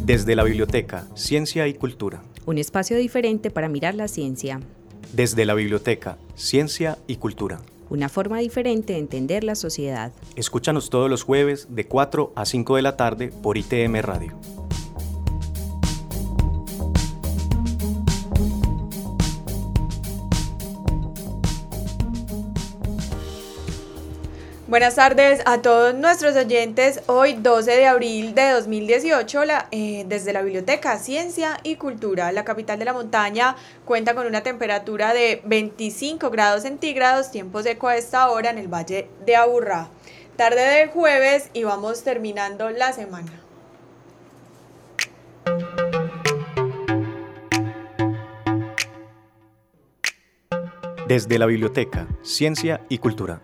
Desde la biblioteca, Ciencia y Cultura. Un espacio diferente para mirar la ciencia. Desde la biblioteca, Ciencia y Cultura. Una forma diferente de entender la sociedad. Escúchanos todos los jueves de 4 a 5 de la tarde por ITM Radio. Buenas tardes a todos nuestros oyentes. Hoy 12 de abril de 2018, desde la Biblioteca Ciencia y Cultura, la capital de la montaña, cuenta con una temperatura de 25 grados centígrados, tiempo seco a esta hora en el Valle de Aburrá. Tarde de jueves y vamos terminando la semana. Desde la Biblioteca, Ciencia y Cultura.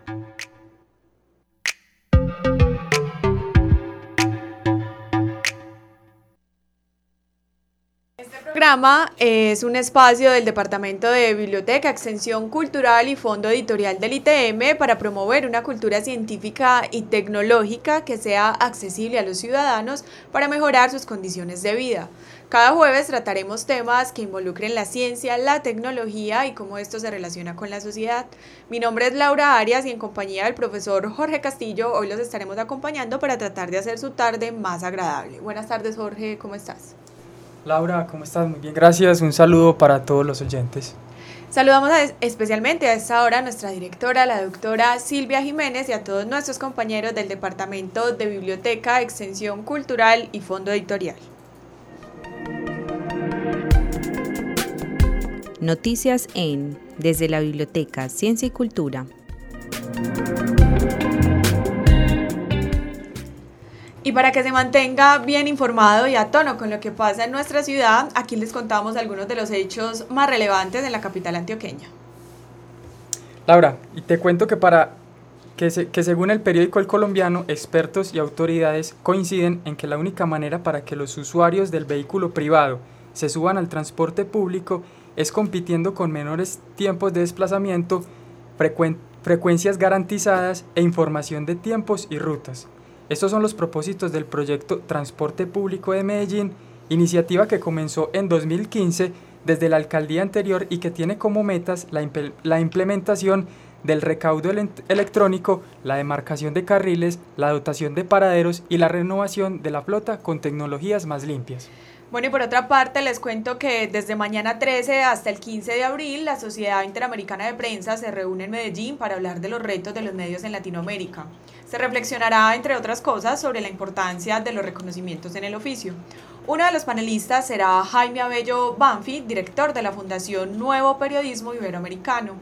El programa es un espacio del Departamento de Biblioteca, Extensión Cultural y Fondo Editorial del ITM para promover una cultura científica y tecnológica que sea accesible a los ciudadanos para mejorar sus condiciones de vida. Cada jueves trataremos temas que involucren la ciencia, la tecnología y cómo esto se relaciona con la sociedad. Mi nombre es Laura Arias y en compañía del profesor Jorge Castillo hoy los estaremos acompañando para tratar de hacer su tarde más agradable. Buenas tardes, Jorge, ¿cómo estás? Laura, ¿cómo estás? Muy bien, gracias. Un saludo para todos los oyentes. Saludamos especialmente a esta hora a nuestra directora, la doctora Silvia Jiménez, y a todos nuestros compañeros del Departamento de Biblioteca, Extensión Cultural y Fondo Editorial. Noticias en Desde la Biblioteca, Ciencia y Cultura. Y para que se mantenga bien informado y a tono con lo que pasa en nuestra ciudad, aquí les contamos algunos de los hechos más relevantes en la capital antioqueña. Laura, y te cuento que según el periódico El Colombiano, expertos y autoridades coinciden en que la única manera para que los usuarios del vehículo privado se suban al transporte público es compitiendo con menores tiempos de desplazamiento, frecuencias garantizadas e información de tiempos y rutas. Estos son los propósitos del proyecto Transporte Público de Medellín, iniciativa que comenzó en 2015 desde la alcaldía anterior y que tiene como metas la implementación del recaudo electrónico, la demarcación de carriles, la dotación de paraderos y la renovación de la flota con tecnologías más limpias. Bueno, y por otra parte les cuento que desde mañana 13 hasta el 15 de abril la Sociedad Interamericana de Prensa se reúne en Medellín para hablar de los retos de los medios en Latinoamérica. Se reflexionará, entre otras cosas, sobre la importancia de los reconocimientos en el oficio. Uno de los panelistas será Jaime Abello Banfi, director de la Fundación Nuevo Periodismo Iberoamericano,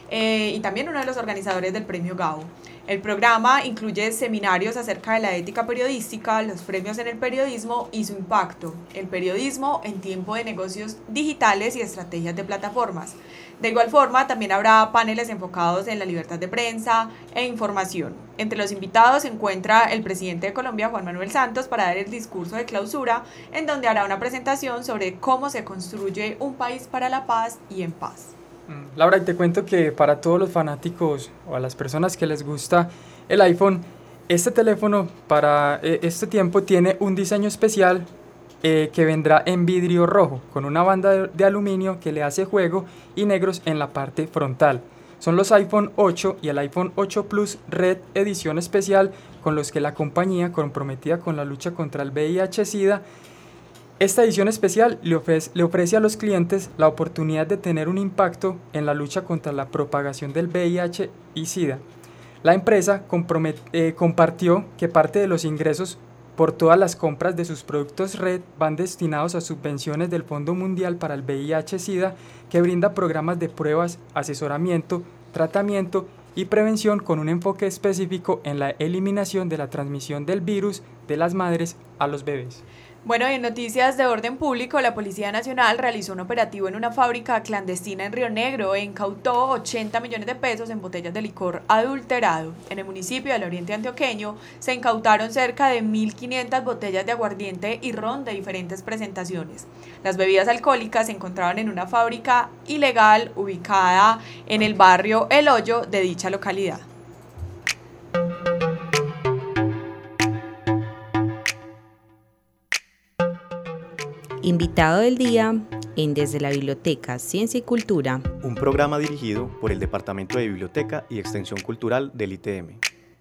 y también uno de los organizadores del Premio Gabo. El programa incluye seminarios acerca de la ética periodística, los premios en el periodismo y su impacto, el periodismo en tiempo de negocios digitales y estrategias de plataformas. De igual forma, también habrá paneles enfocados en la libertad de prensa e información. Entre los invitados se encuentra el presidente de Colombia, Juan Manuel Santos, para dar el discurso de clausura, en donde hará una presentación sobre cómo se construye un país para la paz y en paz. Laura, y te cuento que para todos los fanáticos o a las personas que les gusta el iPhone, este teléfono para este tiempo tiene un diseño especial que vendrá en vidrio rojo, con una banda de aluminio que le hace juego y negros en la parte frontal. Son los iPhone 8 y el iPhone 8 Plus Red edición especial con los que la compañía, comprometida con la lucha contra el VIH-Sida, esta edición especial le ofrece a los clientes la oportunidad de tener un impacto en la lucha contra la propagación del VIH y SIDA. La empresa compartió que parte de los ingresos por todas las compras de sus productos Red van destinados a subvenciones del Fondo Mundial para el VIH-Sida, que brinda programas de pruebas, asesoramiento, tratamiento y prevención con un enfoque específico en la eliminación de la transmisión del virus de las madres a los bebés. Bueno, y en noticias de orden público, la Policía Nacional realizó un operativo en una fábrica clandestina en Río Negro e incautó 80 millones de pesos en botellas de licor adulterado. En el municipio del Oriente Antioqueño se incautaron cerca de 1.500 botellas de aguardiente y ron de diferentes presentaciones. Las bebidas alcohólicas se encontraban en una fábrica ilegal ubicada en el barrio El Hoyo de dicha localidad. Invitado del día en Desde la Biblioteca Ciencia y Cultura. Un programa dirigido por el Departamento de Biblioteca y Extensión Cultural del ITM.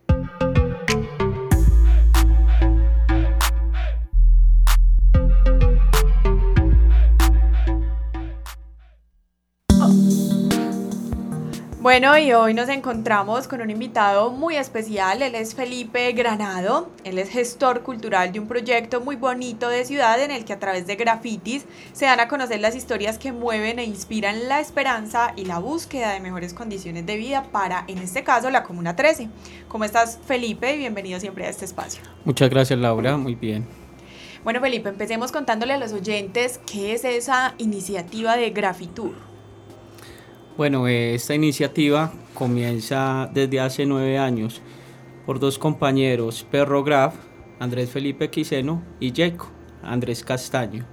Bueno, y hoy nos encontramos con un invitado muy especial. Él es Felipe Granado. Él es gestor cultural de un proyecto muy bonito de ciudad en el que a través de grafitis se dan a conocer las historias que mueven e inspiran la esperanza y la búsqueda de mejores condiciones de vida para, en este caso, la Comuna 13. ¿Cómo estás, Felipe? Bienvenido siempre a este espacio. Muchas gracias, Laura. Muy bien. Bueno, Felipe, empecemos contándole a los oyentes qué es esa iniciativa de Grafitur. Bueno, esta iniciativa comienza desde hace 9 años por dos compañeros, Perro Graf, Andrés Felipe Quiseno, y Yeco, Andrés Castaño.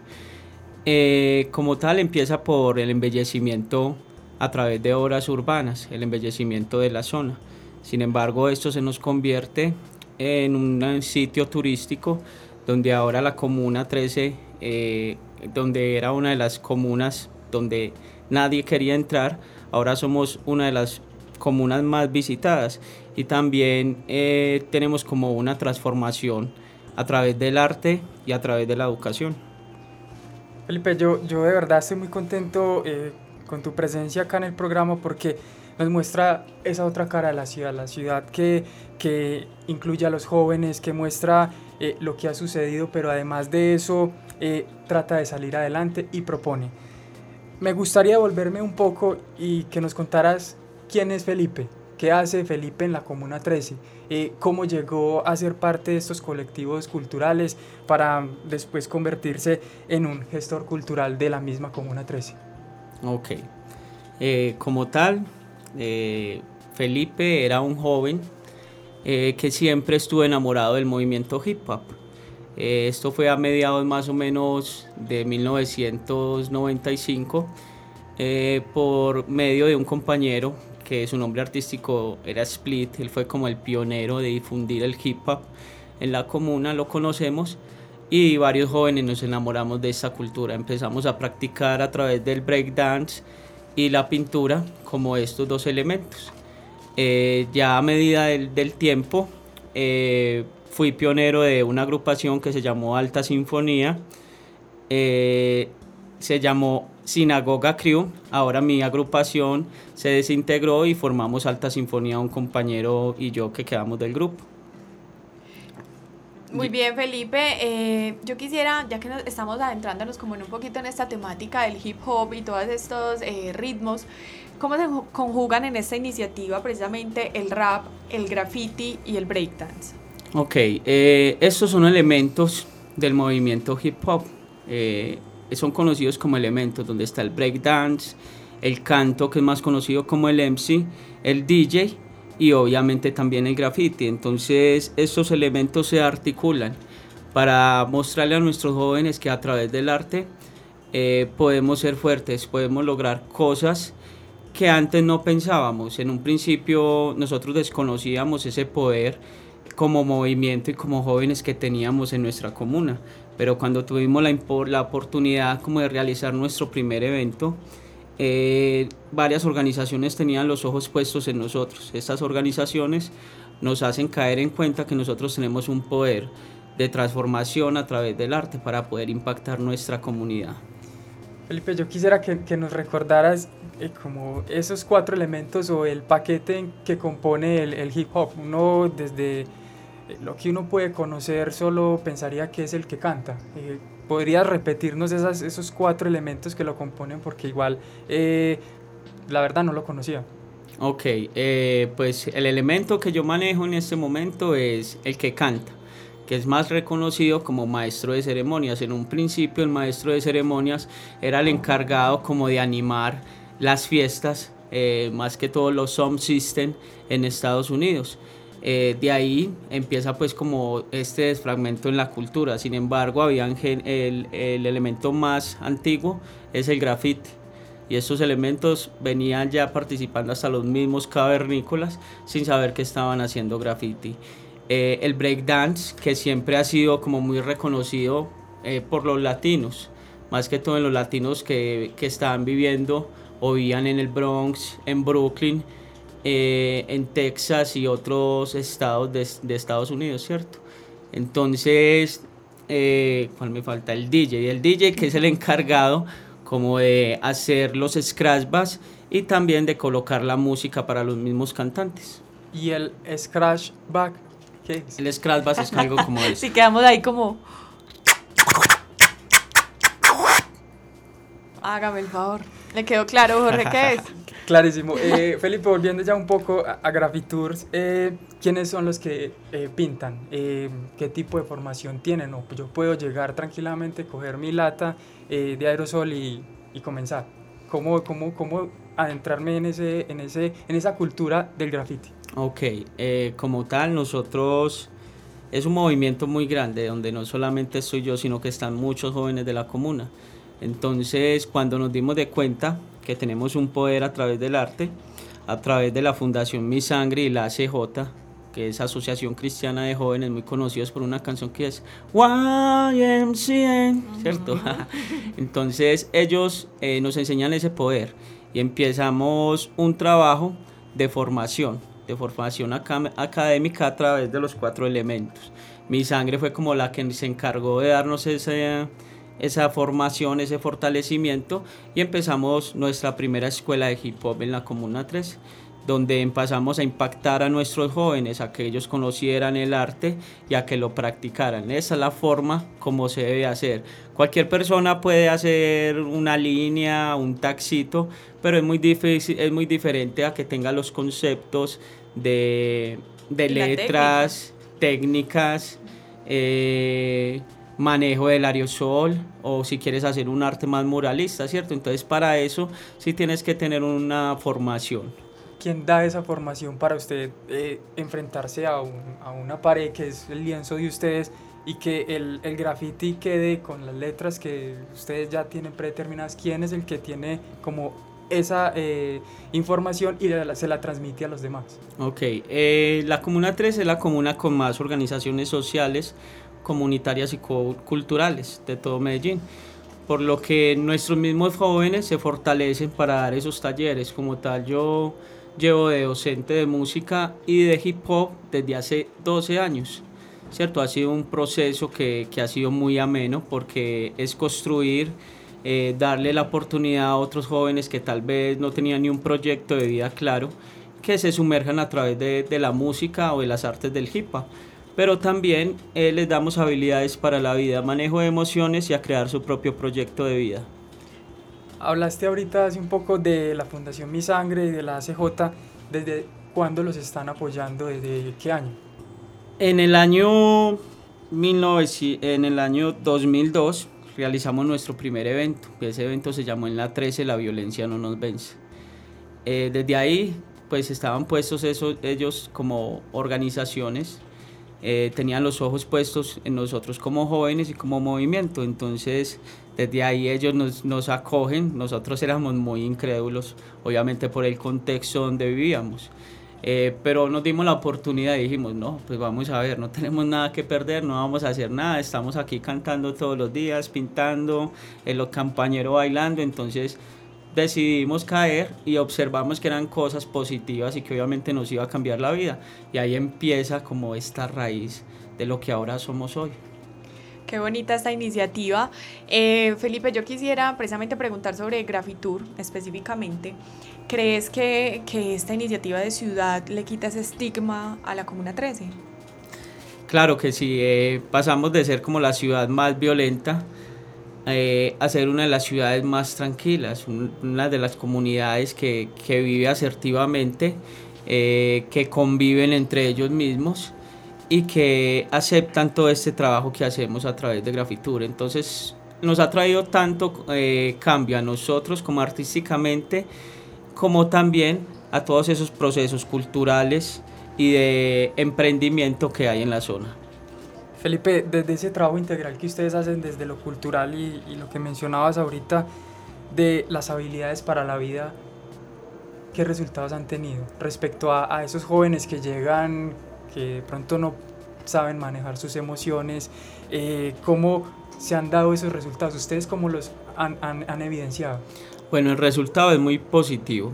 Como tal, empieza por el embellecimiento a través de obras urbanas, el embellecimiento de la zona. Sin embargo, esto se nos convierte en un sitio turístico donde ahora la Comuna 13, donde era una de las comunas donde nadie quería entrar, ahora somos una de las comunas más visitadas y también tenemos como una transformación a través del arte y a través de la educación. Felipe, yo de verdad estoy muy contento con tu presencia acá en el programa porque nos muestra esa otra cara de la ciudad que incluye a los jóvenes, que muestra lo que ha sucedido, pero además de eso trata de salir adelante y propone. Me gustaría volverme un poco y que nos contaras quién es Felipe, qué hace Felipe en la Comuna 13, cómo llegó a ser parte de estos colectivos culturales para después convertirse en un gestor cultural de la misma Comuna 13. Ok, como tal, Felipe era un joven que siempre estuvo enamorado del movimiento hip hop. Esto fue a mediados más o menos de 1995 por medio de un compañero que su nombre artístico era Split. Él fue como el pionero de difundir el hip hop en la comuna, lo conocemos y varios jóvenes nos enamoramos de esa cultura. Empezamos a practicar a través del breakdance y la pintura como estos dos elementos. Ya a medida del tiempo fui pionero de una agrupación que se llamó Alta Sinfonía, se llamó Sinagoga Crew. Ahora mi agrupación se desintegró y formamos Alta Sinfonía, un compañero y yo que quedamos del grupo. Muy bien, Felipe. Yo quisiera, ya que estamos adentrándonos como en un poquito en esta temática del hip hop y todos estos ritmos, ¿cómo se conjugan en esta iniciativa precisamente el rap, el graffiti y el breakdance? Ok, estos son elementos del movimiento hip hop, son conocidos como elementos donde está el breakdance, el canto que es más conocido como el MC, el DJ y obviamente también el graffiti. Entonces estos elementos se articulan para mostrarle a nuestros jóvenes que a través del arte podemos ser fuertes, podemos lograr cosas que antes no pensábamos. En un principio nosotros desconocíamos ese poder como movimiento y como jóvenes que teníamos en nuestra comuna, pero cuando tuvimos la oportunidad como de realizar nuestro primer evento, varias organizaciones tenían los ojos puestos en nosotros. Estas organizaciones nos hacen caer en cuenta que nosotros tenemos un poder de transformación a través del arte para poder impactar nuestra comunidad. Felipe, yo quisiera que nos recordaras como esos 4 elementos o el paquete que compone el hip hop. Uno, desde lo que uno puede conocer, solo pensaría que es el que canta. ¿Podrías repetirnos esos 4 elementos que lo componen? Porque igual, la verdad no lo conocía. Ok, pues el elemento que yo manejo en este momento es el que canta, que es más reconocido como maestro de ceremonias. En un principio el maestro de ceremonias era el encargado como de animar las fiestas, más que todo los sound system en Estados Unidos. De ahí empieza pues como este desfragmento en la cultura. Sin embargo, el elemento más antiguo es el graffiti, y estos elementos venían ya participando hasta los mismos cavernícolas sin saber que estaban haciendo graffiti. El breakdance, que siempre ha sido como muy reconocido por los latinos, más que todo en los latinos que estaban viviendo o vivían en el Bronx, en Brooklyn, en Texas y otros estados de Estados Unidos, ¿cierto? Entonces, ¿cuál me falta? El DJ, que es el encargado como de hacer los scratchbacks y también de colocar la música para los mismos cantantes. ¿Y el scratchback qué es? El scratchback es algo como eso. Si quedamos ahí como... Hágame el favor. ¿Le quedó claro, Jorge, qué es? Clarísimo. Felipe, volviendo ya un poco a Grafitours, ¿quiénes son los que pintan? ¿Qué tipo de formación tienen? ¿O yo puedo llegar tranquilamente, coger mi lata de aerosol y comenzar? ¿Cómo adentrarme en esa cultura del graffiti? Ok, como tal, nosotros es un movimiento muy grande donde no solamente estoy yo, sino que están muchos jóvenes de la comuna. Entonces, cuando nos dimos de cuenta que tenemos un poder a través del arte, a través de la Fundación Mi Sangre y la ACJ, que es Asociación Cristiana de Jóvenes, muy conocidos por una canción que es YMCA, ¿cierto? Entonces, ellos nos enseñan ese poder y empezamos un trabajo de formación académica a través de los 4 elementos. Mi Sangre fue como la que se encargó de darnos esa formación, ese fortalecimiento, y empezamos nuestra primera escuela de hip hop en la Comuna 3, donde empezamos a impactar a nuestros jóvenes, a que ellos conocieran el arte y a que lo practicaran. Esa es la forma como se debe hacer. Cualquier persona puede hacer una línea, un taxito, pero es muy difícil, es muy diferente a que tenga los conceptos de letras, técnicas, manejo del aerosol, o si quieres hacer un arte más muralista, ¿cierto? Entonces, para eso sí tienes que tener una formación. ¿Quién da esa formación para usted enfrentarse a una pared que es el lienzo de ustedes y que el graffiti quede con las letras que ustedes ya tienen predeterminadas? ¿Quién es el que tiene como esa información y se la transmite a los demás? Ok, la Comuna 3 es la comuna con más organizaciones sociales, comunitarias y culturales de todo Medellín, por lo que nuestros mismos jóvenes se fortalecen para dar esos talleres. Como tal, yo llevo de docente de música y de hip hop desde hace 12 años, ¿cierto? Ha sido un proceso que ha sido muy ameno, porque es construir, darle la oportunidad a otros jóvenes que tal vez no tenían ni un proyecto de vida claro, que se sumerjan a través de la música o de las artes del hip hop. Pero también les damos habilidades para la vida, manejo de emociones y a crear su propio proyecto de vida. Hablaste ahorita hace un poco de la Fundación Mi Sangre y de la ACJ. ¿Desde cuándo los están apoyando? ¿Desde qué año? En el año 2002 realizamos nuestro primer evento. Ese evento se llamó En la 13, la violencia no nos vence. Desde ahí pues estaban puestos ellos como organizaciones. Tenían los ojos puestos en nosotros como jóvenes y como movimiento. Entonces desde ahí ellos nos acogen. Nosotros éramos muy incrédulos, obviamente por el contexto donde vivíamos, pero nos dimos la oportunidad y dijimos, no, pues vamos a ver, no tenemos nada que perder, no vamos a hacer nada, estamos aquí cantando todos los días, pintando, los compañeros bailando. Entonces decidimos caer y observamos que eran cosas positivas y que obviamente nos iba a cambiar la vida, y ahí empieza como esta raíz de lo que ahora somos hoy. Qué bonita esta iniciativa. Felipe, yo quisiera precisamente preguntar sobre Grafitour específicamente. ¿Crees que esta iniciativa de ciudad le quita ese estigma a la Comuna 13? Claro que sí, pasamos de ser como la ciudad más violenta a ser una de las ciudades más tranquilas, una de las comunidades que vive asertivamente, que conviven entre ellos mismos y que aceptan todo este trabajo que hacemos a través de Grafitour. Entonces nos ha traído tanto cambio a nosotros como artísticamente, como también a todos esos procesos culturales y de emprendimiento que hay en la zona. Felipe, desde ese trabajo integral que ustedes hacen desde lo cultural y lo que mencionabas ahorita de las habilidades para la vida, ¿qué resultados han tenido respecto a esos jóvenes que llegan, que de pronto no saben manejar sus emociones, cómo se han dado esos resultados, ustedes cómo los han evidenciado. Bueno, el resultado es muy positivo.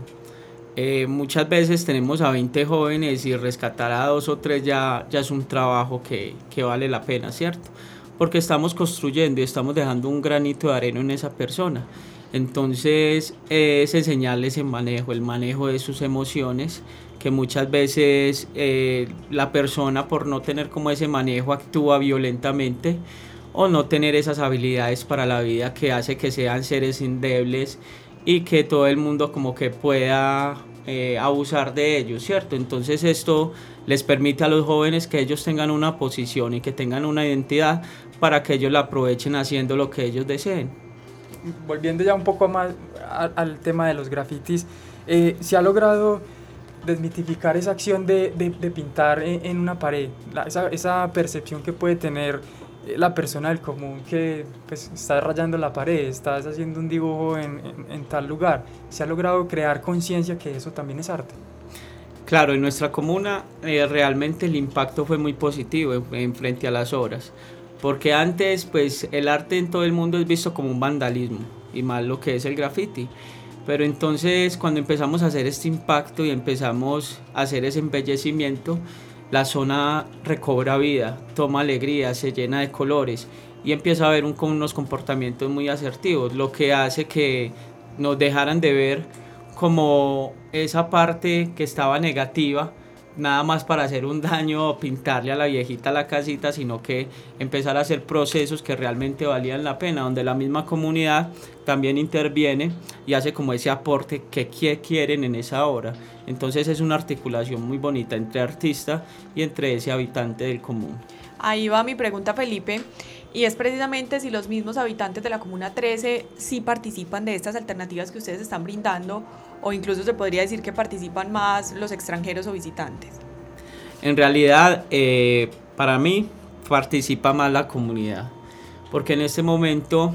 Muchas veces tenemos a 20 jóvenes y rescatar a 2 o 3 ya es un trabajo que vale la pena, ¿cierto? Porque estamos construyendo y estamos dejando un granito de arena en esa persona. Entonces es enseñarles el manejo de sus emociones, que muchas veces la persona, por no tener como ese manejo, actúa violentamente o no tener esas habilidades para la vida, que hace que sean seres endebles y que todo el mundo como que pueda abusar de ellos, ¿cierto? Entonces esto les permite a los jóvenes que ellos tengan una posición y que tengan una identidad para que ellos la aprovechen haciendo lo que ellos deseen. Volviendo ya un poco más al tema de los grafitis, se ha logrado desmitificar esa acción de pintar en una pared, esa percepción que puede tener la persona del común, que pues estás rayando la pared, estás haciendo un dibujo en tal lugar. Se ha logrado crear conciencia que eso también es arte. Claro, en nuestra comuna realmente el impacto fue muy positivo en frente a las obras, porque antes pues el arte en todo el mundo es visto como un vandalismo y más lo que es el graffiti. Pero entonces cuando empezamos a hacer este impacto y empezamos a hacer ese embellecimiento, la zona recobra vida, toma alegría, se llena de colores y empieza a haber unos comportamientos muy asertivos, lo que hace que nos dejaran de ver como esa parte que estaba negativa, nada más para hacer un daño o pintarle a la viejita la casita, sino que empezar a hacer procesos que realmente valían la pena, donde la misma comunidad también interviene y hace como ese aporte que quieren en esa obra. Entonces es una articulación muy bonita entre artista y entre ese habitante del común. Ahí va mi pregunta, Felipe, y es precisamente si los mismos habitantes de la Comuna 13 sí participan de estas alternativas que ustedes están brindando, o incluso se podría decir que participan más los extranjeros o visitantes. En realidad, para mí, participa más la comunidad, porque en este momento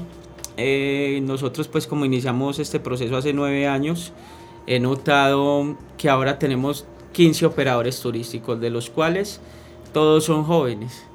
nosotros pues como iniciamos este proceso hace 9 años, he notado que ahora tenemos 15 operadores turísticos, de los cuales todos son jóvenes.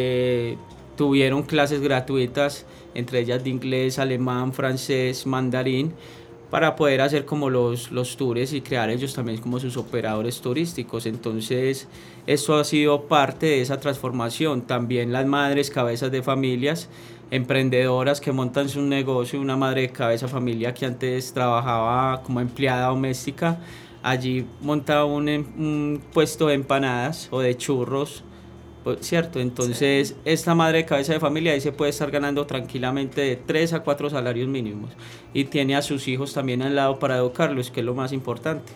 Tuvieron clases gratuitas, entre ellas de inglés, alemán, francés, mandarín, para poder hacer como los tours y crear ellos también como sus operadores turísticos. Entonces eso ha sido parte de esa transformación. También las madres cabezas de familias, emprendedoras que montan su negocio. Una madre de cabeza familia que antes trabajaba como empleada doméstica, allí montaba un puesto de empanadas o de churros, ¿cierto? Entonces, sí, esta madre de cabeza de familia ahí se puede estar ganando tranquilamente de 3 a 4 salarios mínimos y tiene a sus hijos también al lado para educarlos, que es lo más importante.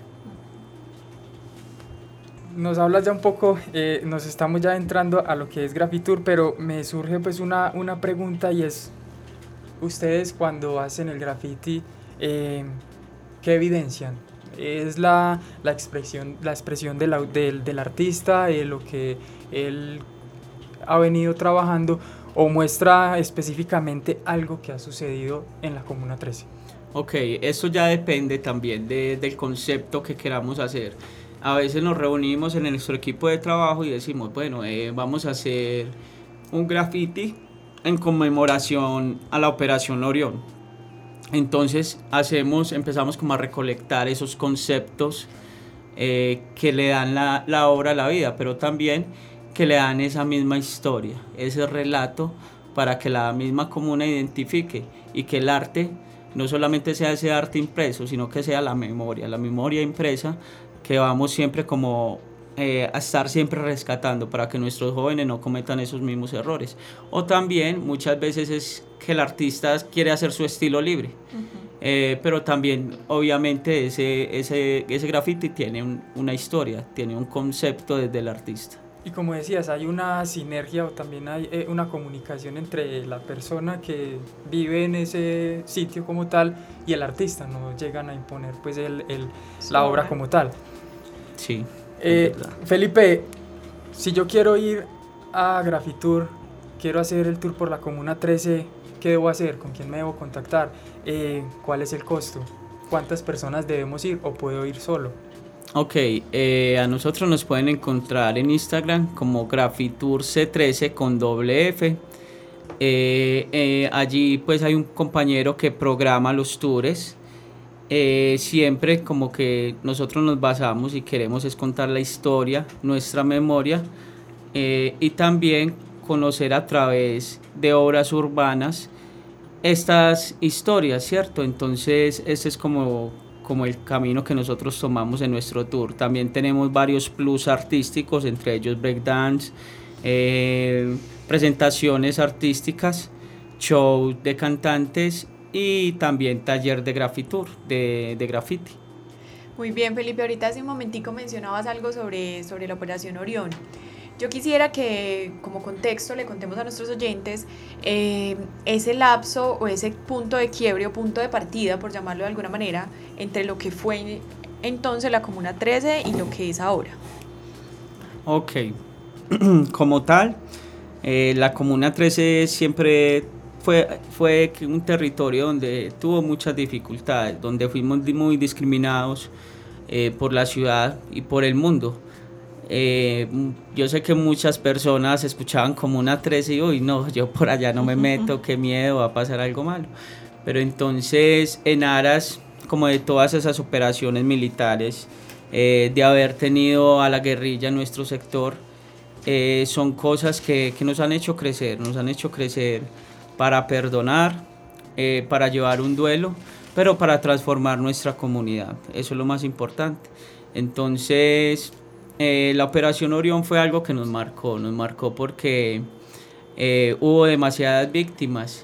Nos hablas ya un poco, nos estamos ya entrando a lo que es Grafitur, pero me surge pues una pregunta, y es, ustedes cuando hacen el graffiti, ¿qué evidencian? ¿Es la expresión del artista, lo que él ha venido trabajando, o muestra específicamente algo que ha sucedido en la Comuna 13? Ok, eso ya depende también del concepto que queramos hacer. A veces nos reunimos en nuestro equipo de trabajo y decimos, bueno, vamos a hacer un graffiti en conmemoración a la Operación Orión. Entonces empezamos como a recolectar esos conceptos que le dan la obra a la vida, pero también que le dan esa misma historia, ese relato, para que la misma comuna identifique y que el arte no solamente sea ese arte impreso, sino que sea la memoria impresa, que vamos siempre como a estar siempre rescatando para que nuestros jóvenes no cometan esos mismos errores. O también muchas veces es que el artista quiere hacer su estilo libre, pero también obviamente ese graffiti tiene una historia, tiene un concepto desde el artista. Y como decías, hay una sinergia o también hay una comunicación entre la persona que vive en ese sitio como tal y el artista, no llegan a imponer pues la obra como tal. Sí. Felipe, si yo quiero ir a Grafitur, quiero hacer el tour por la Comuna 13, ¿qué debo hacer? ¿Con quién me debo contactar? ¿Cuál es el costo? ¿Cuántas personas debemos ir o puedo ir solo? Ok, a nosotros nos pueden encontrar en Instagram como Grafitur C13 con doble F. Allí pues hay un compañero que programa los tours. Siempre como que nosotros nos basamos y queremos es contar la historia, nuestra memoria, y también conocer a través de obras urbanas estas historias, ¿cierto? Entonces ese es como el camino que nosotros tomamos en nuestro tour. También tenemos varios plus artísticos, entre ellos breakdance, presentaciones artísticas, show de cantantes y también taller de grafitur, de graffiti. Muy bien, Felipe, ahorita hace un momentico mencionabas algo sobre la Operación Orión. Yo quisiera que como contexto le contemos a nuestros oyentes ese lapso o ese punto de quiebre o punto de partida, por llamarlo de alguna manera, entre lo que fue entonces la Comuna 13 y lo que es ahora. Ok, como tal, la Comuna 13 siempre fue un territorio donde tuvo muchas dificultades, donde fuimos muy discriminados por la ciudad y por el mundo. Yo sé que muchas personas escuchaban Comuna 13 y uy, no, yo por allá no me meto, qué miedo, va a pasar algo malo. Pero entonces, en aras como de todas esas operaciones militares, de haber tenido a la guerrilla en nuestro sector, son cosas que nos han hecho crecer para perdonar, para llevar un duelo, pero para transformar nuestra comunidad. Eso es lo más importante. Entonces, la Operación Orión fue algo que nos marcó porque hubo demasiadas víctimas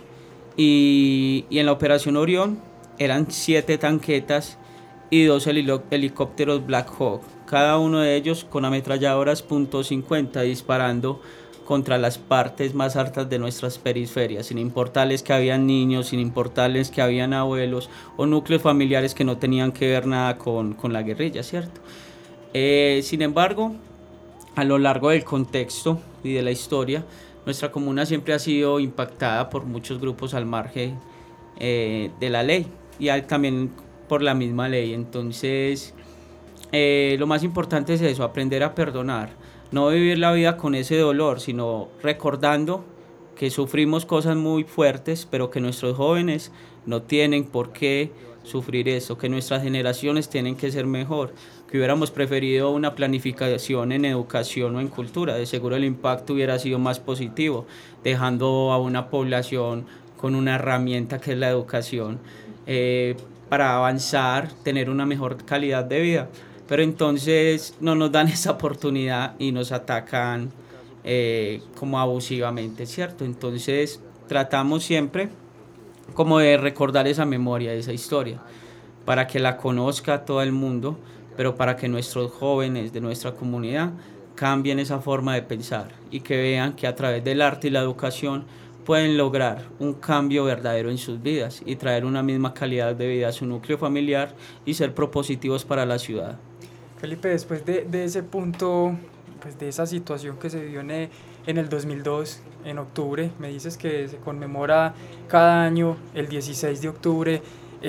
y en la Operación Orión eran 7 tanquetas y 2 helicópteros Black Hawk, cada uno de ellos con ametralladoras .50 disparando contra las partes más altas de nuestras periferias, sin importarles que habían niños, sin importarles que habían abuelos o núcleos familiares que no tenían que ver nada con la guerrilla, ¿cierto? Sin embargo, a lo largo del contexto y de la historia, nuestra comuna siempre ha sido impactada por muchos grupos al margen de la ley y también por la misma ley. Entonces, lo más importante es eso, aprender a perdonar, no vivir la vida con ese dolor, sino recordando que sufrimos cosas muy fuertes, pero que nuestros jóvenes no tienen por qué sufrir eso, que nuestras generaciones tienen que ser mejor, que hubiéramos preferido una planificación en educación o en cultura, de seguro el impacto hubiera sido más positivo, dejando a una población con una herramienta que es la educación, para avanzar, tener una mejor calidad de vida, pero entonces no nos dan esa oportunidad y nos atacan como abusivamente, ¿cierto? Entonces tratamos siempre como de recordar esa memoria, esa historia, para que la conozca todo el mundo, pero para que nuestros jóvenes de nuestra comunidad cambien esa forma de pensar y que vean que a través del arte y la educación pueden lograr un cambio verdadero en sus vidas y traer una misma calidad de vida a su núcleo familiar y ser propositivos para la ciudad. Felipe, después de ese punto, pues de esa situación que se vivió en el 2002, en octubre, me dices que se conmemora cada año el 16 de octubre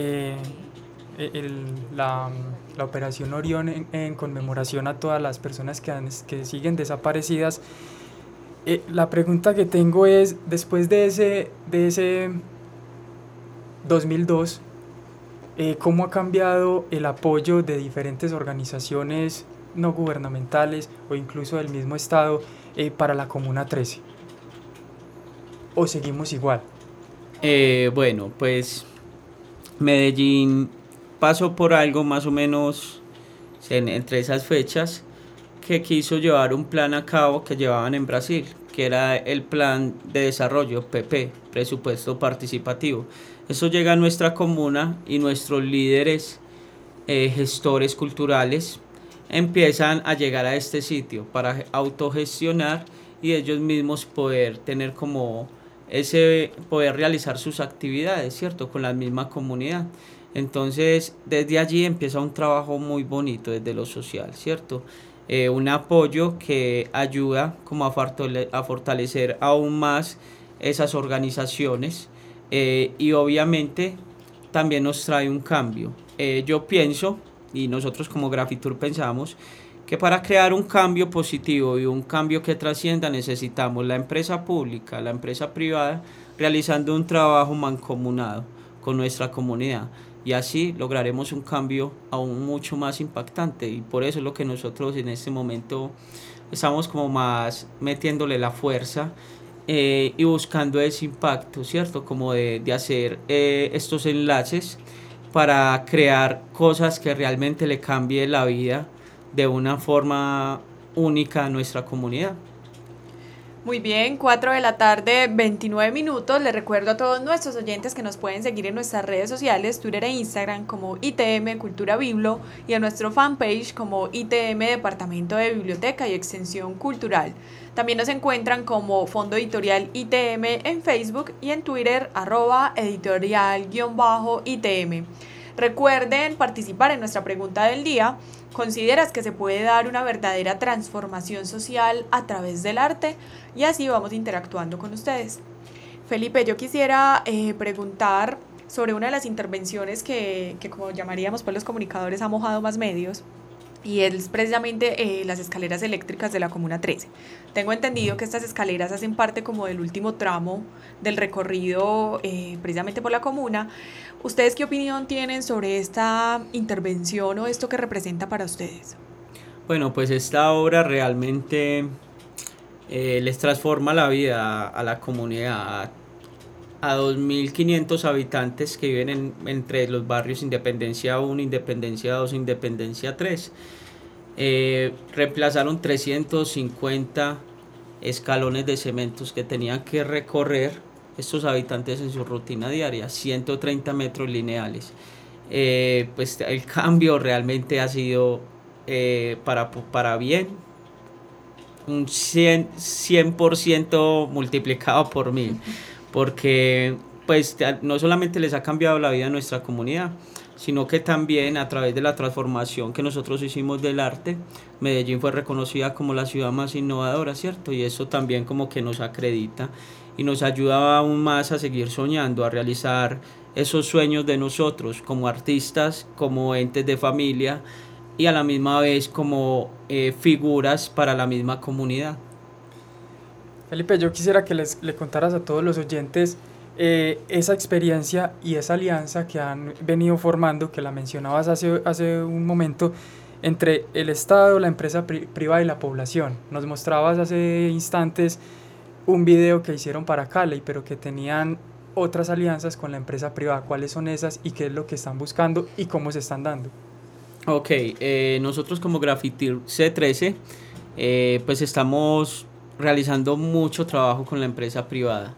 la Operación Orión en conmemoración a todas las personas que siguen desaparecidas. La pregunta que tengo es, después de ese 2002, ¿cómo ha cambiado el apoyo de diferentes organizaciones no gubernamentales o incluso del mismo Estado para la Comuna 13? ¿O seguimos igual? Bueno, pues Medellín pasó por algo más o menos entre esas fechas, que quiso llevar un plan a cabo que llevaban en Brasil, que era el Plan de Desarrollo, PP, Presupuesto Participativo. Eso llega a nuestra comuna y nuestros líderes, gestores culturales, empiezan a llegar a este sitio para autogestionar y ellos mismos poder tener como poder realizar sus actividades, ¿cierto? Con la misma comunidad. Entonces, desde allí empieza un trabajo muy bonito desde lo social, ¿cierto? Un apoyo que ayuda como a fortalecer aún más esas organizaciones y obviamente también nos trae un cambio. Yo pienso y nosotros como Grafitour pensamos que para crear un cambio positivo y un cambio que trascienda necesitamos la empresa pública, la empresa privada, realizando un trabajo mancomunado con nuestra comunidad, y así lograremos un cambio aún mucho más impactante, y por eso es lo que nosotros en este momento estamos como más metiéndole la fuerza y buscando ese impacto, ¿cierto? Como de hacer estos enlaces para crear cosas que realmente le cambie la vida de una forma única a nuestra comunidad. Muy bien, 4 de la tarde, 29 minutos. Les recuerdo a todos nuestros oyentes que nos pueden seguir en nuestras redes sociales, Twitter e Instagram como ITM Cultura Biblo, y en nuestro fanpage como ITM Departamento de Biblioteca y Extensión Cultural. También nos encuentran como Fondo Editorial ITM en Facebook y en Twitter @editorial_ITM. Recuerden participar en nuestra pregunta del día. ¿Consideras que se puede dar una verdadera transformación social a través del arte? Y así vamos interactuando con ustedes. Felipe, yo quisiera preguntar sobre una de las intervenciones que como llamaríamos pues los comunicadores, ha mojado más medios, y es precisamente las escaleras eléctricas de la Comuna 13. Tengo entendido que estas escaleras hacen parte como del último tramo del recorrido precisamente por la comuna. ¿Ustedes qué opinión tienen sobre esta intervención o esto que representa para ustedes? Bueno, pues esta obra realmente les transforma la vida a la comunidad, a 2.500 habitantes que viven entre los barrios Independencia 1, Independencia 2, Independencia 3. Reemplazaron 350 escalones de cementos que tenían que recorrer estos habitantes en su rutina diaria, 130 metros lineales. Pues el cambio realmente ha sido para bien, un 100% multiplicado por 1000, porque pues no solamente les ha cambiado la vida a nuestra comunidad, sino que también a través de la transformación que nosotros hicimos del arte, Medellín fue reconocida como la ciudad más innovadora, ¿cierto? Y eso también como que nos acredita y nos ayuda aún más a seguir soñando, a realizar esos sueños de nosotros como artistas, como entes de familia y a la misma vez como figuras para la misma comunidad. Felipe, yo quisiera que le contaras a todos los oyentes esa experiencia y esa alianza que han venido formando, que la mencionabas hace un momento, entre el Estado, la empresa privada y la población. Nos mostrabas hace instantes un video que hicieron para Cali, pero que tenían otras alianzas con la empresa privada. ¿Cuáles son esas y qué es lo que están buscando y cómo se están dando? Ok, nosotros como Grafitour C13 pues estamos realizando mucho trabajo con la empresa privada.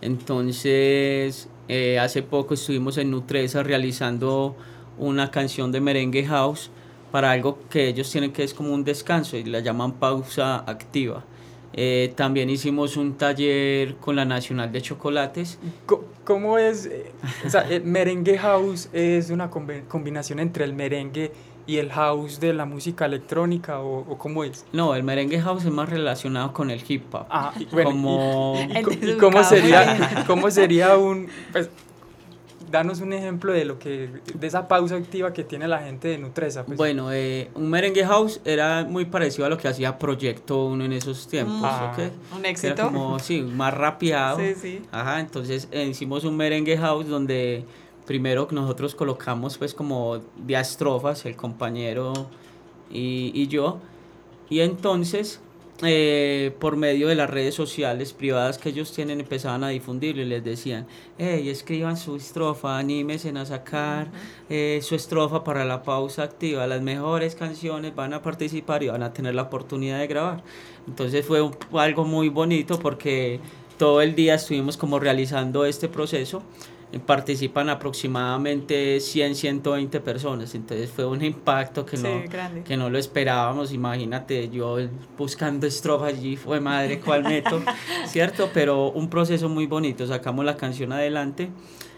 Entonces hace poco estuvimos en Nutresa realizando una canción de merengue house para algo que ellos tienen, que es como un descanso y la llaman pausa activa. También hicimos un taller con la Nacional de Chocolates. ¿Cómo es? O sea, el merengue house es una combinación entre el merengue y el house de la música electrónica, ¿o cómo es? No, el merengue house es más relacionado con el hip hop. Ah, bueno, como... ¿cómo sería un... Pues, danos un ejemplo de de esa pausa activa que tiene la gente de Nutresa. Pues. Bueno, un merengue house era muy parecido a lo que hacía Proyecto 1 en esos tiempos, ¿ok? Un éxito. Era como, sí, más rapeado. Sí, sí. Ajá, entonces hicimos un merengue house donde primero nosotros colocamos pues como diastrofas, el compañero y yo, y entonces por medio de las redes sociales privadas que ellos tienen empezaban a difundirlo y les decían, hey, escriban su estrofa, anímense a sacar su estrofa para la pausa activa, las mejores canciones van a participar y van a tener la oportunidad de grabar. Entonces fue algo muy bonito porque todo el día estuvimos como realizando este proceso. Participan aproximadamente 100-120 personas, entonces fue un impacto que no lo esperábamos. Imagínate, yo buscando estrofas allí, fue madre cuál meto, ¿cierto? Pero un proceso muy bonito, sacamos la canción adelante,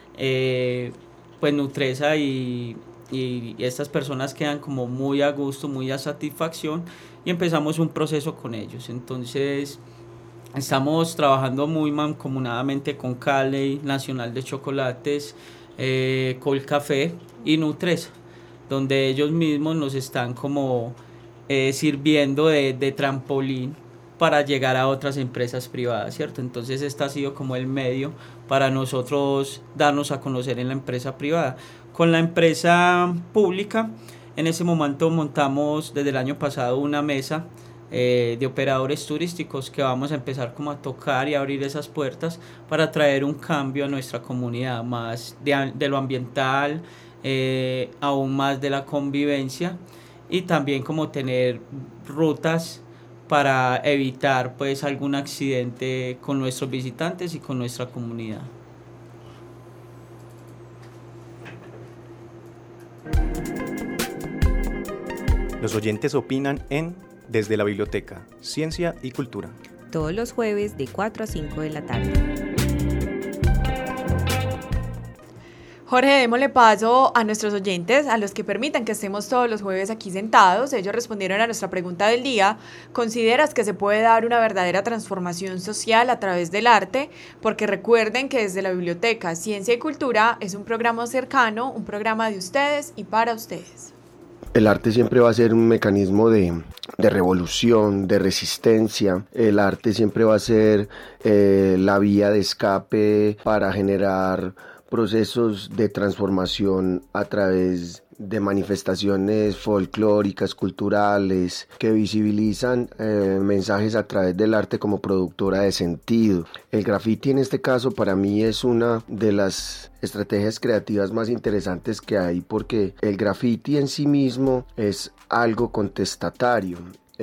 pues Nutresa y estas personas quedan como muy a gusto, muy a satisfacción, y empezamos un proceso con ellos. Entonces estamos trabajando muy mancomunadamente con Cali, Nacional de Chocolates, Colcafé y Nutresa donde ellos mismos nos están como sirviendo de trampolín para llegar a otras empresas privadas, ¿cierto? Entonces este ha sido como el medio para nosotros darnos a conocer en la empresa privada. Con la empresa pública, en ese momento montamos desde el año pasado una mesa de operadores turísticos que vamos a empezar como a tocar y abrir esas puertas para traer un cambio a nuestra comunidad, más de lo ambiental, aún más de la convivencia, y también como tener rutas para evitar pues algún accidente con nuestros visitantes y con nuestra comunidad. Los oyentes opinan en Desde la Biblioteca, Ciencia y Cultura. Todos los jueves de 4 a 5 de la tarde. Jorge, démosle paso a nuestros oyentes, a los que permitan que estemos todos los jueves aquí sentados. Ellos respondieron a nuestra pregunta del día: ¿consideras que se puede dar una verdadera transformación social a través del arte? Porque recuerden que Desde la Biblioteca, Ciencia y Cultura es un programa cercano, un programa de ustedes y para ustedes. El arte siempre va a ser un mecanismo de revolución, de resistencia. El arte siempre va a ser la vía de escape para generar procesos de transformación a través de manifestaciones folclóricas, culturales, que visibilizan mensajes a través del arte como productora de sentido. El graffiti en este caso para mí es una de las estrategias creativas más interesantes que hay, porque el graffiti en sí mismo es algo contestatario.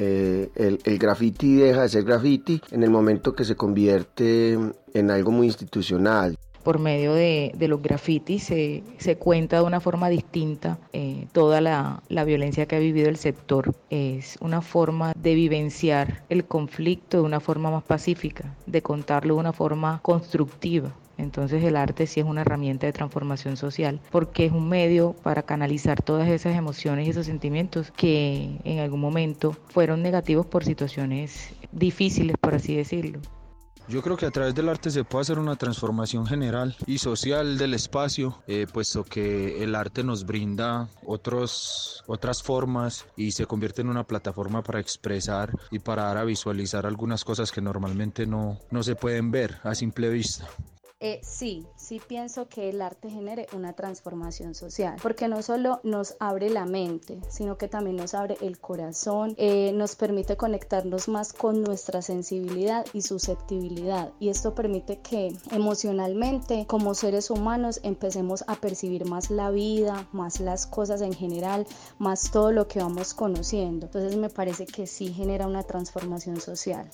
El graffiti deja de ser graffiti en el momento que se convierte en algo muy institucional. Por medio de los grafitis se cuenta de una forma distinta toda la violencia que ha vivido el sector. Es una forma de vivenciar el conflicto de una forma más pacífica, de contarlo de una forma constructiva. Entonces el arte sí es una herramienta de transformación social, porque es un medio para canalizar todas esas emociones y esos sentimientos que en algún momento fueron negativos por situaciones difíciles, por así decirlo. Yo creo que a través del arte se puede hacer una transformación general y social del espacio, puesto que el arte nos brinda otras formas y se convierte en una plataforma para expresar y para dar a visualizar algunas cosas que normalmente no se pueden ver a simple vista. Sí pienso que el arte genere una transformación social, porque no solo nos abre la mente, sino que también nos abre el corazón, nos permite conectarnos más con nuestra sensibilidad y susceptibilidad, y esto permite que emocionalmente como seres humanos empecemos a percibir más la vida, más las cosas en general, más todo lo que vamos conociendo. Entonces me parece que sí genera una transformación social.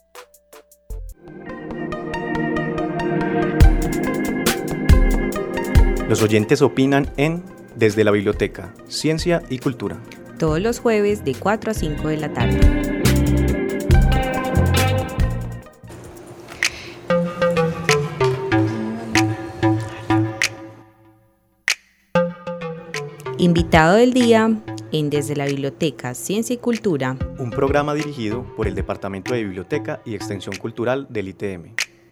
Los oyentes opinan en Desde la Biblioteca, Ciencia y Cultura. Todos los jueves de 4 a 5 de la tarde. Invitado del día en Desde la Biblioteca, Ciencia y Cultura. Un programa dirigido por el Departamento de Biblioteca y Extensión Cultural del ITM.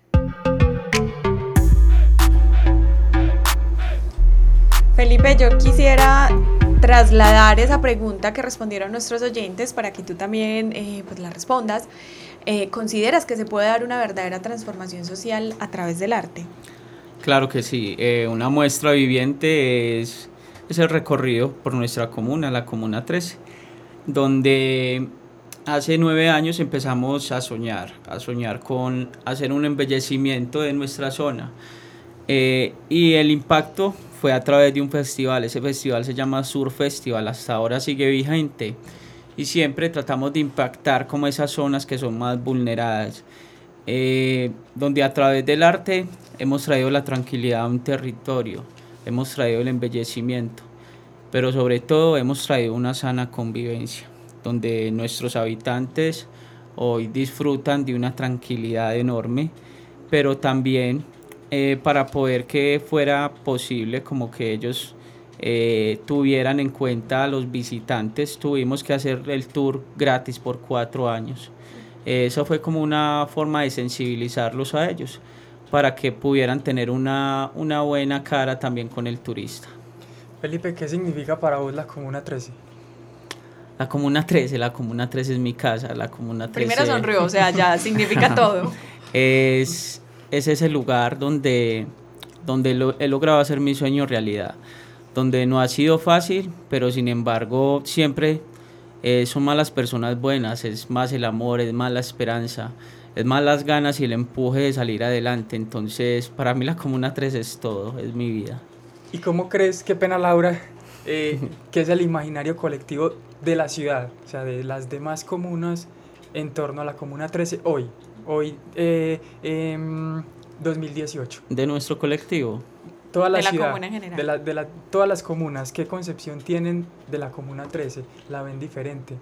Felipe, yo quisiera trasladar esa pregunta que respondieron nuestros oyentes para que tú también pues la respondas. ¿Consideras que se puede dar una verdadera transformación social a través del arte? Claro que sí. Una muestra viviente es el recorrido por nuestra comuna, la Comuna 13, donde hace 9 años empezamos a soñar con hacer un embellecimiento de nuestra zona. Y el impacto fue a través de un festival. Ese festival se llama Sur Festival, hasta ahora sigue vigente, y siempre tratamos de impactar como esas zonas que son más vulneradas, donde a través del arte hemos traído la tranquilidad a un territorio, hemos traído el embellecimiento, pero sobre todo hemos traído una sana convivencia, donde nuestros habitantes hoy disfrutan de una tranquilidad enorme, pero también para poder que fuera posible como que ellos tuvieran en cuenta a los visitantes, tuvimos que hacer el tour gratis por 4 años. Eso fue como una forma de sensibilizarlos a ellos, para que pudieran tener una buena cara también con el turista. Felipe, ¿qué significa para vos la Comuna 13? La Comuna 13 es mi casa, la Comuna 13. Primero sonrió, o sea, ya significa todo. Es ese lugar donde he logrado hacer mi sueño realidad, donde no ha sido fácil, pero sin embargo siempre son más las personas buenas, es más el amor, es más la esperanza, es más las ganas y el empuje de salir adelante. Entonces, para mí la Comuna 13 es todo, es mi vida. ¿Y cómo crees, qué pena Laura, que es el imaginario colectivo de la ciudad, o sea, de las demás comunas en torno a la Comuna 13 hoy 2018? De nuestro colectivo. Toda la de la ciudad, comuna en general. todas las comunas, ¿qué concepción tienen de la Comuna 13? ¿La ven diferente?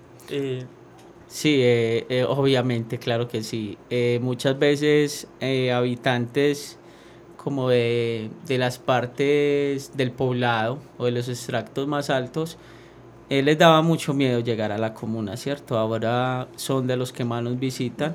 Sí, obviamente, claro que sí. Muchas veces habitantes como de las partes del poblado o de los extractos más altos, les daba mucho miedo llegar a la comuna, ¿cierto? Ahora son de los que más nos visitan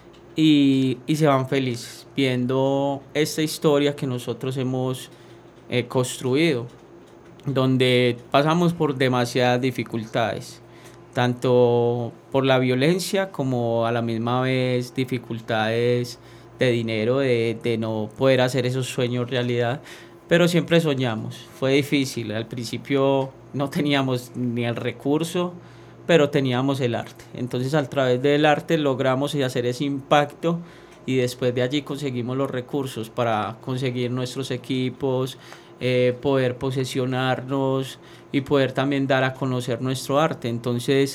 y se van felices viendo esta historia que nosotros hemos construido, donde pasamos por demasiadas dificultades, tanto por la violencia como a la misma vez dificultades de dinero, de no poder hacer esos sueños realidad, pero siempre soñamos. Fue difícil, al principio no teníamos ni el recurso, pero teníamos el arte. Entonces a través del arte logramos hacer ese impacto y después de allí conseguimos los recursos para conseguir nuestros equipos, poder posesionarnos y poder también dar a conocer nuestro arte. Entonces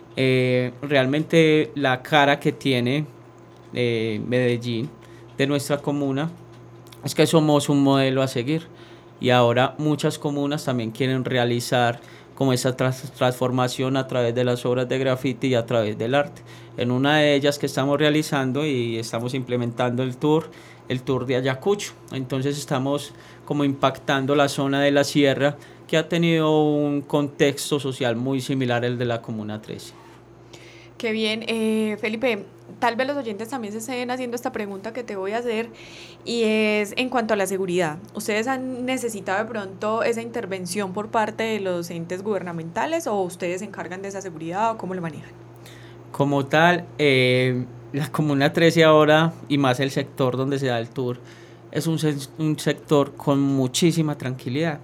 realmente la cara que tiene Medellín, de nuestra comuna, es que somos un modelo a seguir y ahora muchas comunas también quieren realizar como esa transformación a través de las obras de graffiti y a través del arte. En una de ellas que estamos realizando y estamos implementando el tour de Ayacucho. Entonces estamos como impactando la zona de la sierra que ha tenido un contexto social muy similar al de la Comuna 13. Qué bien, Felipe, tal vez los oyentes también se estén haciendo esta pregunta que te voy a hacer y es en cuanto a la seguridad. ¿Ustedes han necesitado de pronto esa intervención por parte de los entes gubernamentales o ustedes se encargan de esa seguridad o cómo lo manejan? Como tal, la Comuna 13 ahora y más el sector donde se da el tour es un sector con muchísima tranquilidad.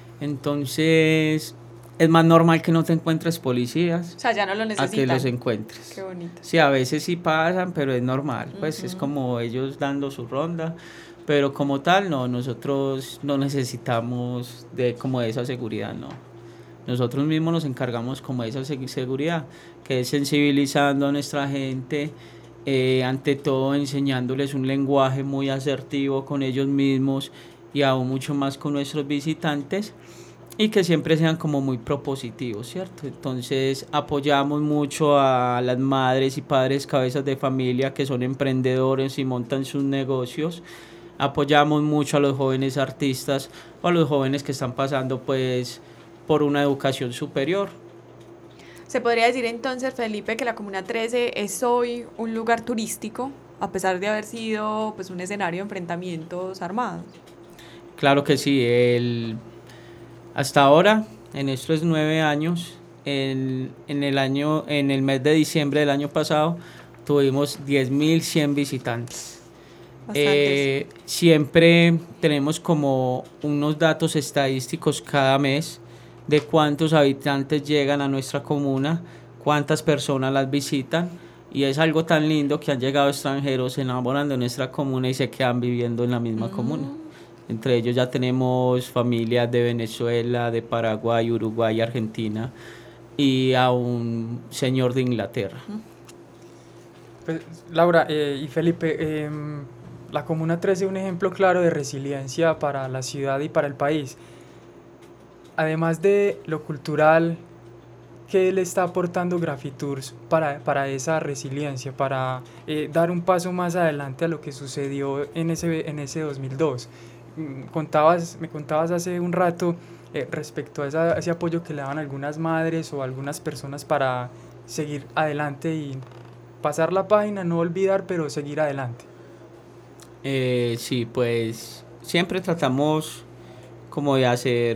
Entonces es más normal que no te encuentres policías, o sea, ya no lo necesitan, a que los encuentres. Qué bonito. Sí, a veces sí pasan, pero es normal, pues es como ellos dando su ronda, pero como tal, no, nosotros no necesitamos de esa seguridad, no. Nosotros mismos nos encargamos como de esa seguridad, que es sensibilizando a nuestra gente, ante todo enseñándoles un lenguaje muy asertivo con ellos mismos y aún mucho más con nuestros visitantes, y que siempre sean como muy propositivos, ¿cierto? Entonces apoyamos mucho a las madres y padres cabezas de familia que son emprendedores y montan sus negocios. Apoyamos mucho a los jóvenes artistas o a los jóvenes que están pasando pues por una educación superior. Se podría decir entonces, Felipe, que la Comuna 13 es hoy un lugar turístico, a pesar de haber sido pues un escenario de enfrentamientos armados. Claro que sí, hasta ahora, en estos 9 años, en el mes de diciembre del año pasado, tuvimos 10.100 visitantes. Siempre tenemos como unos datos estadísticos cada mes de cuántos habitantes llegan a nuestra comuna, cuántas personas las visitan, y es algo tan lindo que han llegado extranjeros, se enamoran de nuestra comuna y se quedan viviendo en la misma comuna. Entre ellos ya tenemos familias de Venezuela, de Paraguay, Uruguay, Argentina y a un señor de Inglaterra. Pues, Laura y Felipe, la Comuna 13 es un ejemplo claro de resiliencia para la ciudad y para el país. Además de lo cultural, ¿qué le está aportando Graffitours para esa resiliencia, para dar un paso más adelante a lo que sucedió en ese 2002? Me contabas hace un rato respecto a ese apoyo que le daban algunas madres o algunas personas para seguir adelante y pasar la página, no olvidar, pero seguir adelante. Sí, pues siempre tratamos como de hacer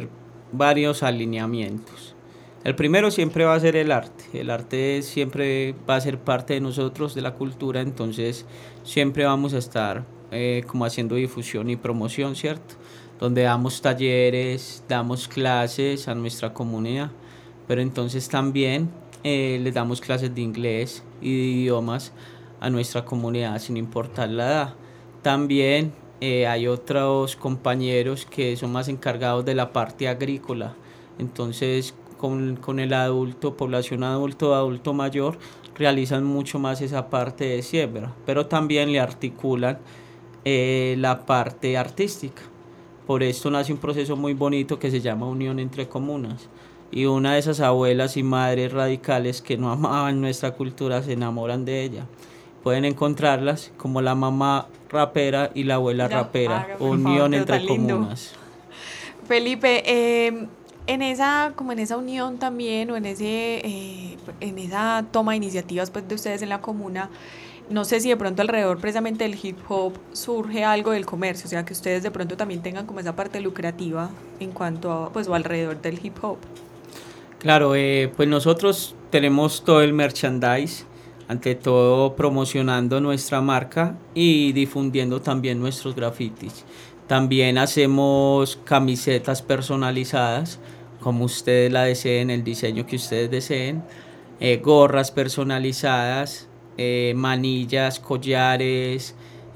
varios alineamientos. El primero siempre va a ser el arte siempre va a ser parte de nosotros, de la cultura, entonces siempre vamos a estar como haciendo difusión y promoción, ¿cierto? Donde damos talleres, damos clases a nuestra comunidad, pero entonces también les damos clases de inglés y de idiomas a nuestra comunidad sin importar la edad. También hay otros compañeros que son más encargados de la parte agrícola, entonces con el adulto, población adulto mayor, realizan mucho más esa parte de siembra, pero también le articulan la parte artística. Por esto nace un proceso muy bonito que se llama unión entre comunas. Y una de esas abuelas y madres radicales que no amaban nuestra cultura se enamoran de ella. Pueden encontrarlas como la mamá rapera y la abuela rapera, unión entre comunas. Felipe, en esa unión también, o en esa toma de iniciativas pues, de ustedes en la comuna, no sé si de pronto alrededor precisamente del hip hop surge algo del comercio, o sea, que ustedes de pronto también tengan como esa parte lucrativa en cuanto a, pues, o alrededor del hip hop. Claro, pues nosotros tenemos todo el merchandise, ante todo promocionando nuestra marca y difundiendo también nuestros grafitis. También hacemos camisetas personalizadas, como ustedes la deseen, el diseño que ustedes deseen, gorras personalizadas, manillas, collares,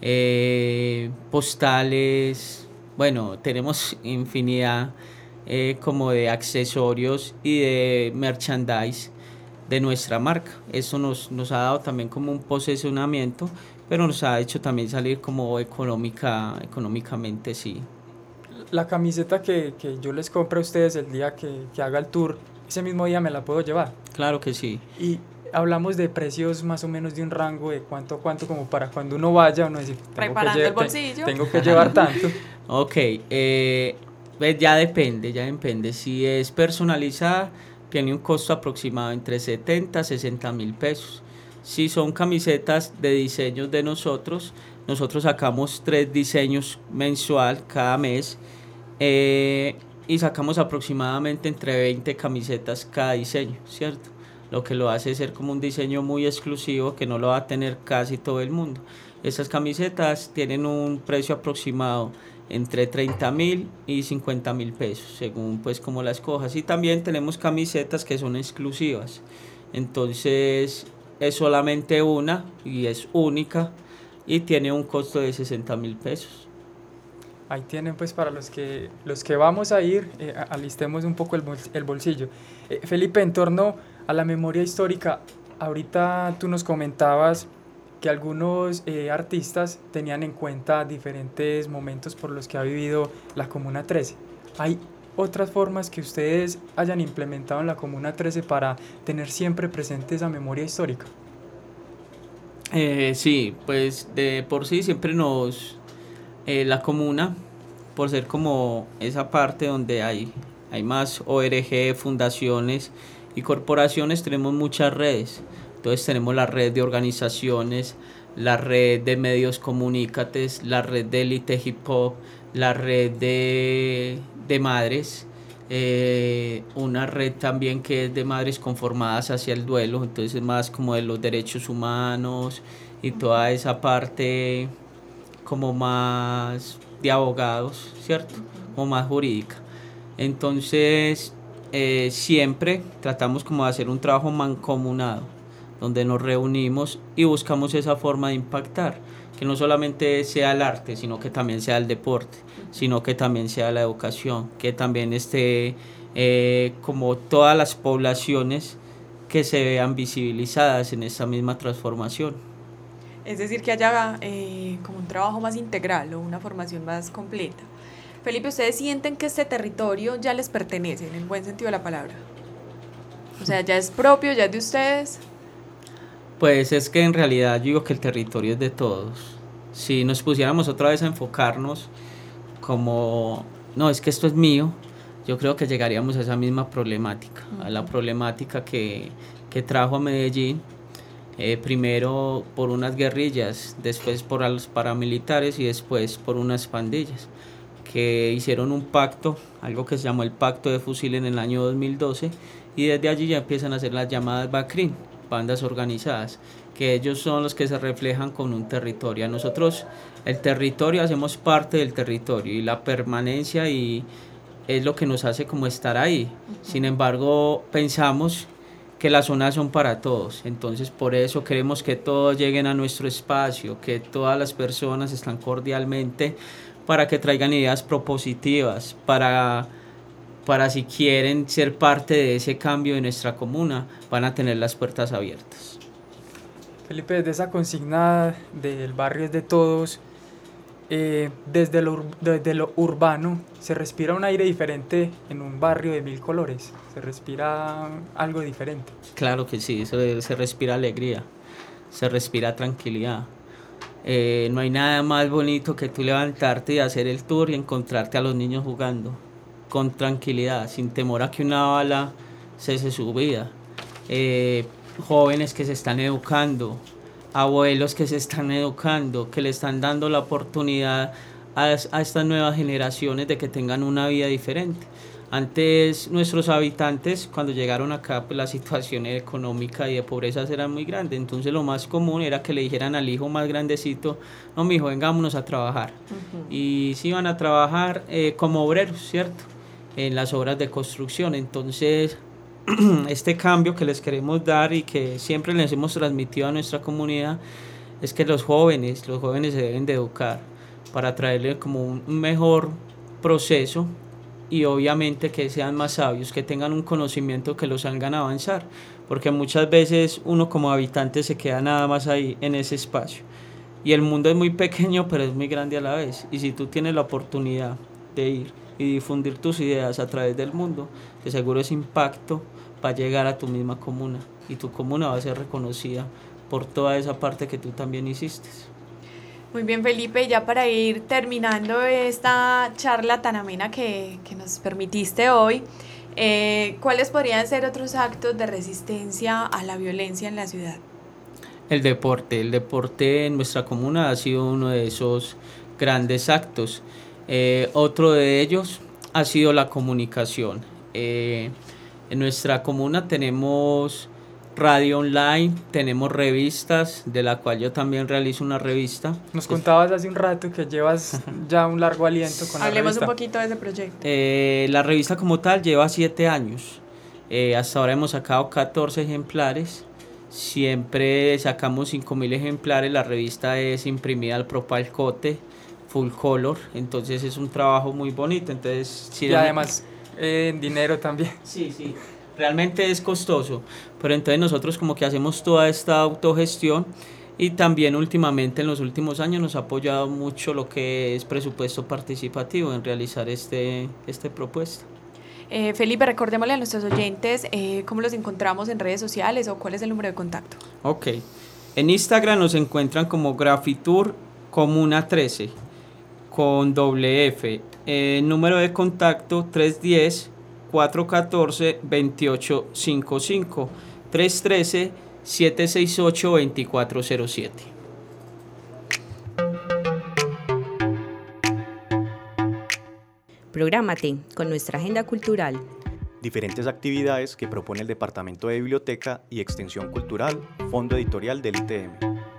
postales. Bueno, tenemos infinidad como de accesorios y de merchandise de nuestra marca. Eso nos ha dado también como un posicionamiento, pero nos ha hecho también salir como económicamente, sí. La camiseta que yo les compre a ustedes el día que haga el tour, ese mismo día me la puedo llevar. Claro que sí. Y hablamos de precios más o menos de un rango de cuánto como para cuando uno vaya, uno dice, preparando el bolsillo. Tengo que llevar tanto. Ok, pues ya depende. Si es personalizada, tiene un costo aproximado entre 70 a 60 mil pesos. Si son camisetas de diseños de nosotros sacamos 3 diseños mensual cada mes y sacamos aproximadamente entre 20 camisetas cada diseño, ¿cierto? Lo que lo hace ser como un diseño muy exclusivo que no lo va a tener casi todo el mundo. Estas camisetas tienen un precio aproximado entre 30.000 y 50.000 pesos, según pues como las cojas. Y también tenemos camisetas que son exclusivas, entonces es solamente una y es única y tiene un costo de 60.000 pesos. Ahí tienen pues para los que vamos a ir, alistemos un poco el bolsillo. Felipe, en torno a la memoria histórica, ahorita tú nos comentabas que algunos artistas tenían en cuenta diferentes momentos por los que ha vivido la Comuna 13. ¿Hay otras formas que ustedes hayan implementado en la Comuna 13 para tener siempre presente esa memoria histórica? Sí, pues de por sí siempre la comuna, por ser como esa parte donde hay más ONG, fundaciones y corporaciones, tenemos muchas redes. Entonces tenemos la red de organizaciones, la red de medios comunicantes, la red de élite hip hop, la red de madres, una red también que es de madres conformadas hacia el duelo, entonces es más como de los derechos humanos y toda esa parte como más de abogados, ¿cierto? O más jurídica. Entonces siempre tratamos como de hacer un trabajo mancomunado, donde nos reunimos y buscamos esa forma de impactar, que no solamente sea el arte, sino que también sea el deporte, sino que también sea la educación, que también esté como todas las poblaciones que se vean visibilizadas en esta misma transformación. Es decir, que haya como un trabajo más integral o una formación más completa. Felipe, ¿ustedes sienten que este territorio ya les pertenece, en el buen sentido de la palabra? O sea, ¿ya es propio, ya es de ustedes? Pues es que en realidad yo digo que el territorio es de todos. Si nos pusiéramos otra vez a enfocarnos como, no, es que esto es mío, yo creo que llegaríamos a esa misma problemática, a la problemática que trajo a Medellín, primero por unas guerrillas, después por los paramilitares y después por unas pandillas. que hicieron un pacto, algo que se llamó el Pacto de Fusil en el año 2012, y desde allí ya empiezan a hacer las llamadas BACRIM, bandas organizadas, que ellos son los que se reflejan con un territorio. A nosotros el territorio, hacemos parte del territorio y la permanencia y es lo que nos hace como estar ahí. Sin embargo, pensamos que las zonas son para todos, entonces por eso queremos que todos lleguen a nuestro espacio, que todas las personas están cordialmente para que traigan ideas propositivas, para si quieren ser parte de ese cambio de nuestra comuna, van a tener las puertas abiertas. Felipe, desde esa consigna del barrio es de todos, desde lo urbano, se respira un aire diferente en un barrio de 1000 colores, se respira algo diferente. Claro que sí, se respira alegría, se respira tranquilidad. No hay nada más bonito que tú levantarte y hacer el tour y encontrarte a los niños jugando con tranquilidad, sin temor a que una bala cese su vida. Jóvenes que se están educando, abuelos que se están educando, que le están dando la oportunidad a estas nuevas generaciones de que tengan una vida diferente. Antes nuestros habitantes, cuando llegaron acá, pues la situación económica y de pobreza era muy grande, entonces lo más común era que le dijeran al hijo más grandecito: no, mijo, vengámonos a trabajar. Y se iban a trabajar como obreros, ¿cierto?, en las obras de construcción. Entonces este cambio que les queremos dar y que siempre les hemos transmitido a nuestra comunidad es que los jóvenes se deben de educar para traerle como un mejor proceso y obviamente que sean más sabios, que tengan un conocimiento que los hagan avanzar, porque muchas veces uno como habitante se queda nada más ahí en ese espacio y el mundo es muy pequeño pero es muy grande a la vez, y si tú tienes la oportunidad de ir y difundir tus ideas a través del mundo, de seguro ese impacto va a llegar a tu misma comuna y tu comuna va a ser reconocida por toda esa parte que tú también hiciste. Muy bien, Felipe, ya para ir terminando esta charla tan amena que nos permitiste hoy, ¿cuáles podrían ser otros actos de resistencia a la violencia en la ciudad? El deporte en nuestra comuna ha sido uno de esos grandes actos. Otro de ellos ha sido la comunicación. En nuestra comuna tenemos radio online, tenemos revistas, de la cual yo también realizo una revista. Nos contabas hace un rato que llevas ya un largo aliento con la revista. Hablemos un poquito de ese proyecto. La revista como tal lleva 7 años. Hasta ahora hemos sacado 14 ejemplares. Siempre sacamos 5.000 ejemplares. La revista es imprimida al propalcote, full color, entonces es un trabajo muy bonito. Entonces, sí, y además en dinero también. Sí, realmente es costoso, pero entonces nosotros como que hacemos toda esta autogestión y también últimamente en los últimos años nos ha apoyado mucho lo que es presupuesto participativo en realizar este propuesta. Felipe, recordémosle a nuestros oyentes cómo los encontramos en redes sociales o cuál es el número de contacto. Ok, en Instagram nos encuentran como Grafitur Comuna 13 con .f, número de contacto 310-414-2855, 313-768-2407. Prográmate con nuestra agenda cultural. Diferentes actividades que propone el Departamento de Biblioteca y Extensión Cultural, Fondo Editorial del ITM.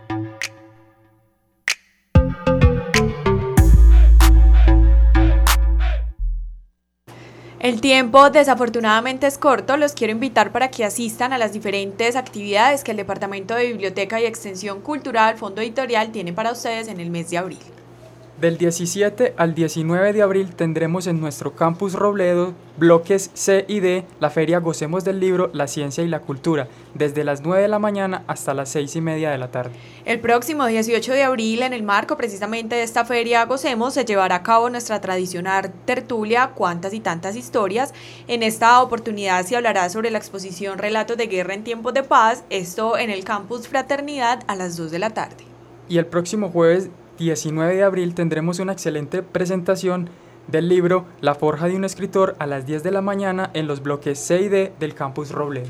El tiempo desafortunadamente es corto, los quiero invitar para que asistan a las diferentes actividades que el Departamento de Biblioteca y Extensión Cultural, Fondo Editorial, tiene para ustedes en el mes de abril. Del 17 al 19 de abril tendremos en nuestro campus Robledo, bloques C y D, la feria Gocemos del Libro, la Ciencia y la Cultura, desde las 9 de la mañana hasta las 6:30 de la tarde. El próximo 18 de abril, en el marco precisamente de esta feria Gocemos, se llevará a cabo nuestra tradicional tertulia Cuántas y tantas historias. En esta oportunidad se hablará sobre la exposición Relatos de Guerra en Tiempos de Paz, esto en el campus Fraternidad a las 2 de la tarde. Y el próximo jueves 19 de abril tendremos una excelente presentación del libro La forja de un escritor a las 10 de la mañana en los bloques C y D del campus Robledo.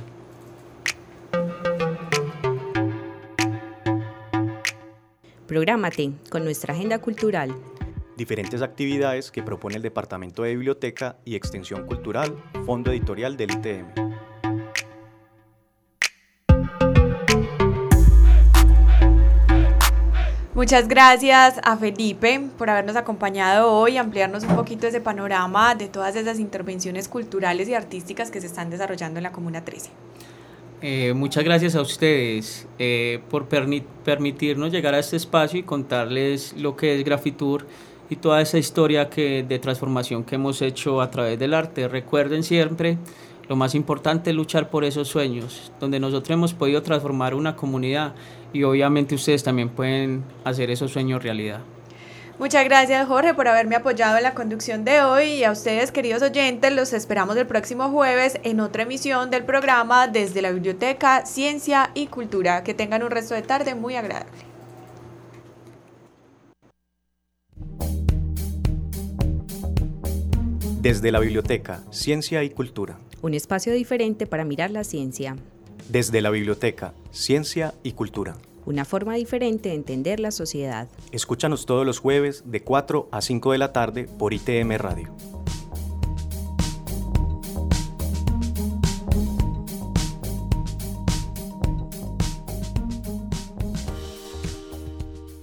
Prográmate con nuestra agenda cultural. Diferentes actividades que propone el Departamento de Biblioteca y Extensión Cultural, Fondo Editorial del ITM. Muchas gracias a Felipe por habernos acompañado hoy, ampliarnos un poquito ese panorama de todas esas intervenciones culturales y artísticas que se están desarrollando en la Comuna 13. Muchas gracias a ustedes por permitirnos llegar a este espacio y contarles lo que es Grafitur y toda esa historia de transformación que hemos hecho a través del arte. Recuerden siempre, lo más importante es luchar por esos sueños, donde nosotros hemos podido transformar una comunidad y obviamente ustedes también pueden hacer esos sueños realidad. Muchas gracias, Jorge, por haberme apoyado en la conducción de hoy, y a ustedes, queridos oyentes, los esperamos el próximo jueves en otra emisión del programa Desde la Biblioteca, Ciencia y Cultura. Que tengan un resto de tarde muy agradable. Desde la Biblioteca, Ciencia y Cultura. Un espacio diferente para mirar la ciencia. Desde la Biblioteca, Ciencia y Cultura. Una forma diferente de entender la sociedad. Escúchanos todos los jueves de 4 a 5 de la tarde por ITM Radio.